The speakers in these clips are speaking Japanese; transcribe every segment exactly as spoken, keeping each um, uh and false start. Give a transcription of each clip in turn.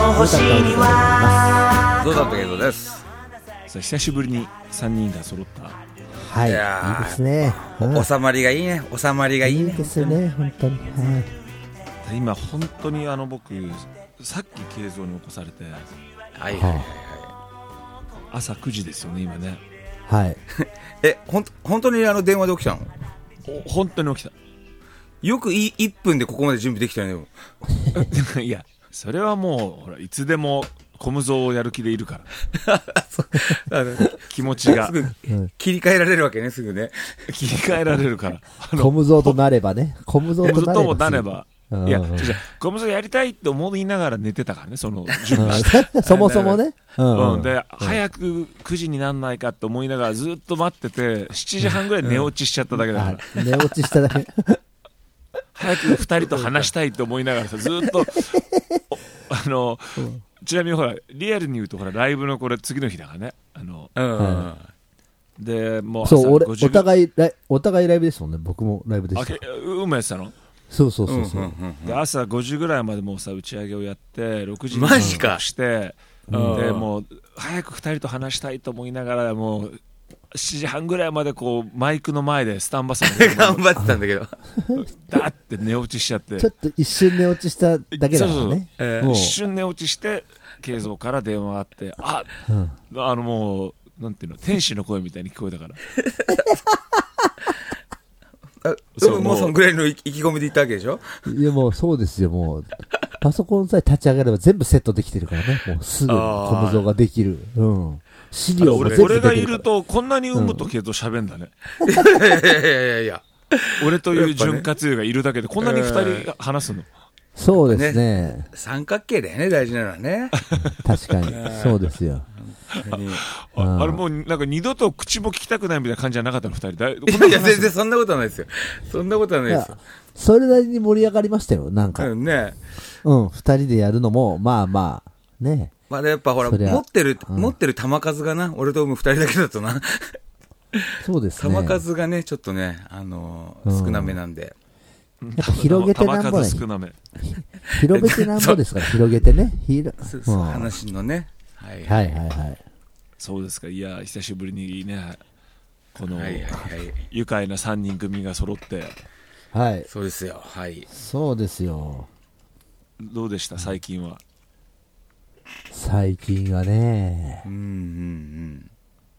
の星にはどうだったけどです。 さあ久しぶりにさんにんが揃った。 はい、いいですね。 収まりがいいね。収まりがいいね。 いいですね、本当に。はい、 今本当にあの僕さっき慶三に起こされて、 はいはいはいはい、 朝くじですよね今ね。 はい。 え、ほん本当にあの電話で起きたの？ 本当に起きた。 よくいいっぷんでここまで準備できたよね。 いやそれはもうほらいつでもコムゾーをやる気でいるから気持ちがすぐ切り替えられるわけね。すぐね切り替えられるからコムゾーとなればね。コムゾーとなれば、 コムゾーとなればいやじゃコムゾーやりたいって思いながら寝てたからね、その準備してそもそもね、 うんうん、で、うん、早くくじになんないかって思いながらずっと待っててしちじはんぐらい寝落ちしちゃっただけだから、 うん、寝落ちしただけ早くふたりと話したいと思いながらさずっとあの、うん、ちなみにほらリアルに言うとほらライブのこれ次の日だからね、あの、うん、でもう朝そう俺お互いお互いライブですもんね。僕もライブでした。 うまやってたの？ そうそうそうそう、 うんうんうんうん、で朝ごじぐらいまでもうさ打ち上げをやってろくじにマジかして、うん、でもう早くふたりと話したいと思いながらもうしちじはんぐらいまでこうマイクの前でスタンバさんで頑張ってたんだけどだって寝落ちしちゃってちょっと一瞬寝落ちしただけだからね。そうそう、 えー、一瞬寝落ちして慶三から電話があってあ、うん、あのもうなんていうの天使の声みたいに聞こえたからあそうもうそのぐらいの意気込みで言ったわけでしょ。 いやもうそうですよ。もうパソコンさえ立ち上がれば全部セットできてるからね。もうすぐコムゾーができる。うん。資料も全部できる。 俺がいるとこんなに産むと慶三喋んだね。 いやいやいやいやいや。 俺という潤滑油がいるだけでこんなに二人話すの。 そうですね。 ね三角形だよね大事なのはね。 確かにそうですよ。 あ, あれもうなんか二度と口も聞きたくないみたいな感じじゃなかったの二人。 いや全然そんなことはないですよ。そんなことはないですよ。 それなりに盛り上がりましたよなんか。 うんね。 うん二人でやるのもまあまあね。 まあやっぱほら持ってる、うん、持ってる球数がな俺と海二人だけだとな。 そうですね。 球数がねちょっとねあのーうん、少なめなんで。 やっぱ広げてなんぼね。 少なめ。 広げてなんぼですから広げてね。ひろうん、話のね。 はいはいはいはい。 そうですか。いや久しぶりにねこの愉快なさんにん組が揃って、 はい。 そうですよ。はい。 そうですよ。 どうでした最近は？ 最近はね。 うんうんうん。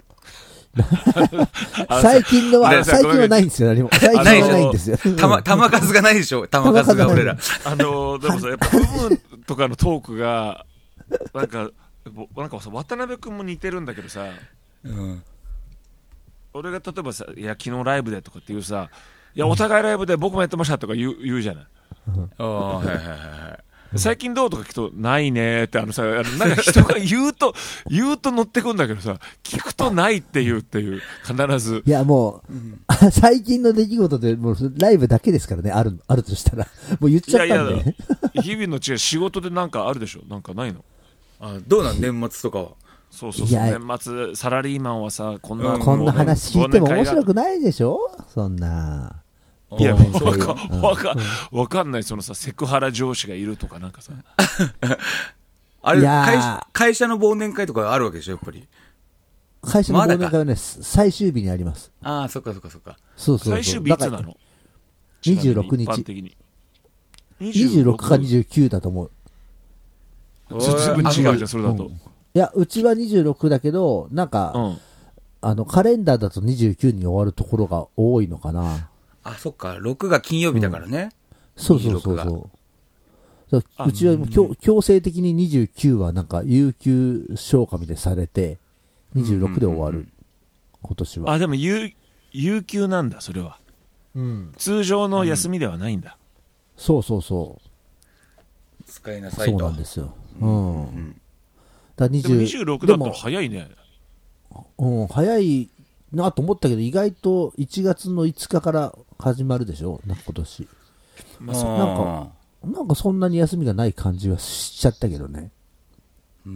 最近のは最近はないんですよ何も。最近はないんですよ。 たま球数がないでしょ。球数が俺ら。 あのでもさやっぱ部分とかのトークがなんか。なんかさ渡辺君も似てるんだけどさ、うん、俺が例えばさいや昨日ライブでとかっていうさいやお互いライブで僕もやってましたとか言う、言うじゃない、うん、あはいはいはい最近どうとか聞くとないねってあのさあのなんか人が言うと言うと乗ってくんだけどさ聞くとないっていうっていう必ずいやもう、うん、最近の出来事でもうライブだけですからねあるあるとしたらもう言っちゃったんで。いやいや日々の違う仕事でなんかあるでしょなんかないの？ あどうなん年末とかは。 そうそうそう年末サラリーマンはさこんな、うん、 こんな話聞いても面白くないでしょそんな。 いやわかわかわかんないそのさセクハラ上司がいるとかなんかさあれ会社会社の忘年会とかあるわけでしょやっぱり。 会社の忘年会はね最終日にあります。 ああそっかそっかそっか。 そうそうそう最終日いつなの？ にじゅうろくにち。にじゅうろくかにじゅうくだと思う。 ずいぶん違うじゃんそれだと、うん、いやうちはにじゅうろくだけどなんか、うん、あのカレンダーだとにじゅうくに終わるところが多いのかな。 あそっかろくが金曜日だからね、 うん、そうそうそうそううちは強強制的ににじゅうくはなんか有給消化みたいにされてにじゅうろくで終わる、うんうんうん、今年は。 あでも有有給なんだそれは、うん、通常の休みではないんだ、うん、 そうそうそう使いなさいと。 そうなんですよ。うん。うん、 だにじゅう、でもにじゅうろくだったら早いね。 うん、早いなと思ったけど意外といちがつのいつかから始まるでしょな今年。まあ、なんかなんかそんなに休みがない感じはしちゃったけどね。うん。うん、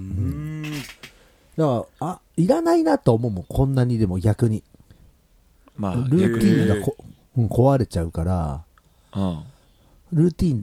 だからあいらないなと思うもんこんなにでも逆に。まあルーティンがこ、うん、壊れちゃうから。うん。ルーティン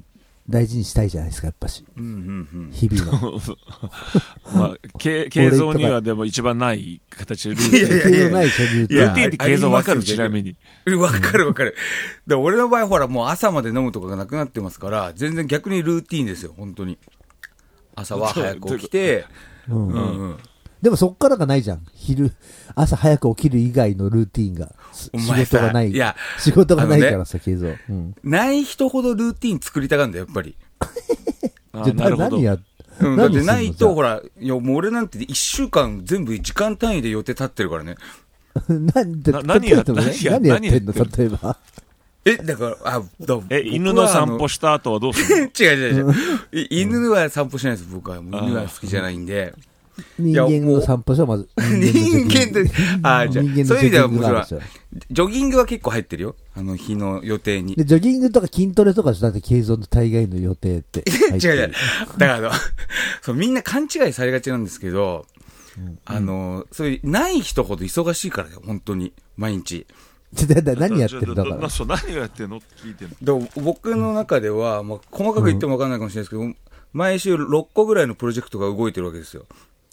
大事にしたいじゃないですか、やっぱし。 うんうんうん、 日々の。 まあ、形像にはでも一番ない形でルーティン。 形像ないでしょ、ルーティン。 ルーティンって形像わかる？ちなみに。 わかるわかる。で俺の場合ほらもう朝まで飲むとかがなくなってますから、全然逆にルーティンですよ、本当に。朝は早く起きて、 うんうんうん、でもそっからがないじゃん。昼、朝早く起きる以外のルーティンが。仕事がない。いや、仕事がないからさ、形像、うん。 ない人ほどルーティン作りたがるんだよ、やっぱり。 じゃあ何や、 うん、だってないと、ほら、いや、もう俺なんて一週間全部時間単位で予定立ってるからね。 何で、何やってんの？何やってんの例えば。 え、だから、あ、だえ、犬の散歩した後はどうするの？ 違う違う違う。犬は散歩しないです、僕は。犬は好きじゃないんで。 人間の散歩しはまず。 人間と、あ、じゃあ、そういう意味ではもちろん、ジョギングは結構入ってるよ。あの日の予定に。 で、ジョギングとか筋トレとかだって形像の大概の予定って。 違う違う。だからあの、そう、みんな勘違いされがちなんですけど、うん、あの、そういう、ない人ほど忙しいからよ、本当に。毎日。 だだ何やってるんだから。 そう、何をやってんのって聞いてるの。 僕の中では、まあ、細かく言っても分かんないかもしれないですけど、うん、毎週ろっこぐらいのプロジェクトが動いてるわけですよ。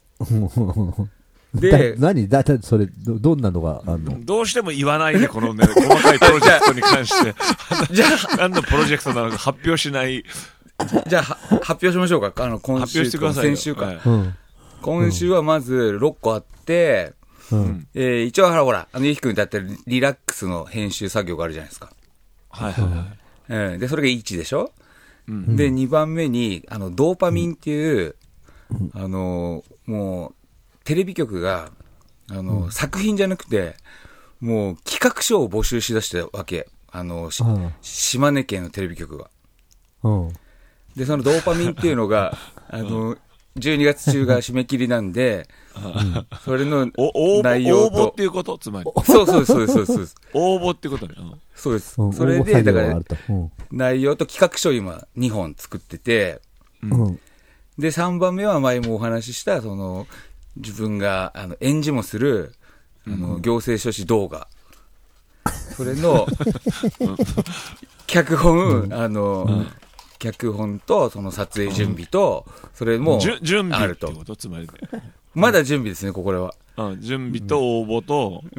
で、何だ、だ、それ、ど、どんなのがあるの？ どうしても言わないで、このね、細かいプロジェクトに関して。じゃあ、何のプロジェクトなのか発表しない。 じゃあ、発表しましょうか。あの、今週、 発表してくださいよ。 先週か、 はいうん。今週はまずろっこあって、うんえー、一応ほら、あの、ゆきくんだったらリラックスの編集作業があるじゃないですか。 はいはいはい。 うん、で、それがいちでしょ、うん、で、にばんめに、あの、ドーパミンっていう、うん、あの、もう、テレビ局が、あの、うん、作品じゃなくて、もう企画書を募集しだしたわけ。あの、しうん、島根県のテレビ局が。うん、で、そのドーパミンっていうのが、あの、じゅうにがつ中が締め切りなんで、うん、それの内容と。 応募っていうことつまり。 そうそうそうそうそう。 応募っていうことね。 そうです。それで、だから、内容と企画書を今にほん作ってて、うん、で、さんばんめは前もお話しした、その、自分が、あの、演じもする、あの、行政書士動画。それの、脚本、あの、脚本と、その撮影準備と、それも、 準備ってことつまり。 まだ準備ですね、ここれは。 準備と応募と、 うん。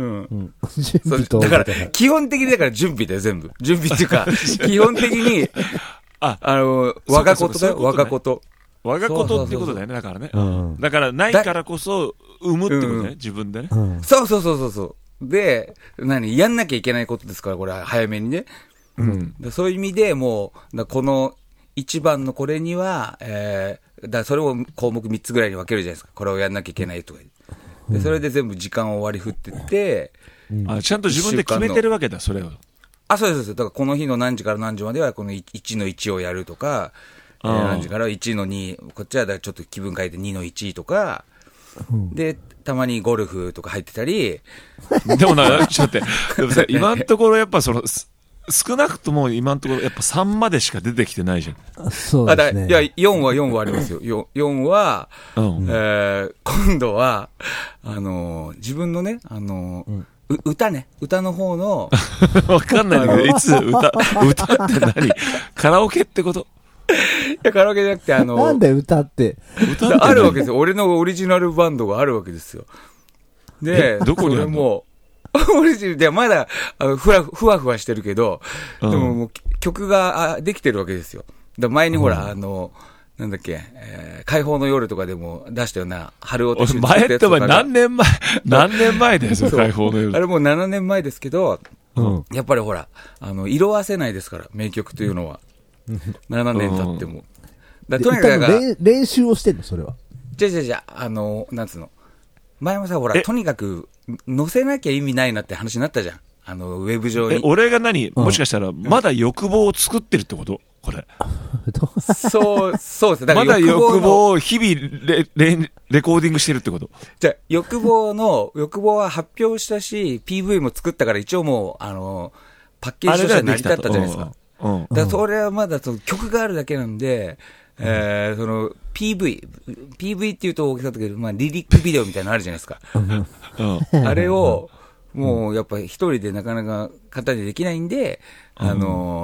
準備とだから、基本的にだから準備だよ、全部。準備っていうか、基本的に、あ、あの、我がことだよ、我がこと。 我がことっていうことだよね、だからね。だから、ないからこそ、生むってことね、自分でね。 そうそうそうそう。で、何、やんなきゃいけないことですから、これは早めにね。うん。そういう意味でもう、この、一番のこれには、えー、だそれを項目みっつぐらいに分けるじゃないですか。これをやんなきゃいけないとか。で、それで全部時間を割り振ってって、 うん、あ、ちゃんと自分で決めてるわけだ、それを。 あ、そうです。だからこの日の何時から何時まではこのいちのいちをやるとか、えー、何時からいちのに、こっちはだちょっと気分変えてにのいちとか、うん、で、たまにゴルフとか入ってたり。 でもな、ちょっと待って、でもさ、今のところやっぱその、少なくとも今のところやっぱさんまでしか出てきてないじゃん。 そうですね。 あだいや、よんはよんはありますよ。よん, よんは、うんえー、今度は、あのー、自分のね、あのーうんう歌ね。歌の方の。 わかんないんだけど、いつ歌、歌って何カラオケってこといや、カラオケじゃなくて、あのー、 なんで歌って。 歌ってあるわけですよ。俺のオリジナルバンドがあるわけですよ。で、 どこにあるの？ もう、オリジナルで、まだ、ふわふわふわしてるけど、うん、でももう曲ができてるわけですよ。だ前にほら、うん、あの、なんだっけ、えー、解放の夜とかでも出したような、春音シュート前ってお前何年前、何年前だよ、それ解放の夜。 あれもうななねんまえですけど、うん、やっぱりほら、あの、色あせないですから、名曲というのは。ななねん経っても。 だとにかく練習をしてんの、それは。 じゃじゃじゃあの、なんつうの。前もさ、ほら、とにかく、載せなきゃ意味ないなって話になったじゃん。あの、ウェブ上に。 え、俺が何、もしかしたら、まだ欲望を作ってるってことこれ。 そう、そうです。 だからまだ欲望を日々レ、レ、レコーディングしてるってことじゃあ、欲望の、欲望は発表したし、ピーブイ も作ったから一応もう、あの、パッケージとして成り立ったじゃないですか。うん。だからそれはまだその曲があるだけなんで、うん、えー、その、ピーブイ、ピーブイ って言うと大きさだけど、まあ、リリックビデオみたいなのあるじゃないですか。うん、あれを、もう、やっぱり一人でなかなか簡単にできないんで、うん、あの、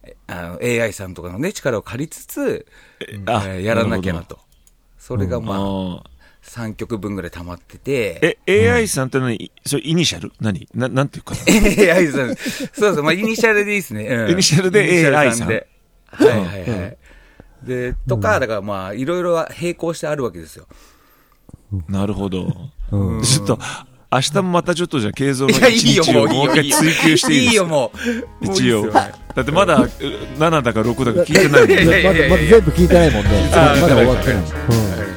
あの エーアイ さんとかのね、力を借りつつ、えー、やらなきゃなと。それがまあ、うん、さんきょくぶんぐらい溜まってて。 え、エーアイ さんって何、それイニシャル何な、なんていうかな。 エーアイ さん。そうそう、まあ、イニシャルでいいですね。うん、 イニシャルで エーアイ さん。で。 はいはいはい。うん、で、とか、だからまあ、いろいろ並行してあるわけですよ。 なるほど。うん、ちょっと、明日もまたちょっとじゃあ、慶三の一日をもう一回追求していいですか。 いいよ、もう。 一応。だってまだななだかろくだか聞いてないもんね。 まだ全部聞いてないもんね。まだ終わってない。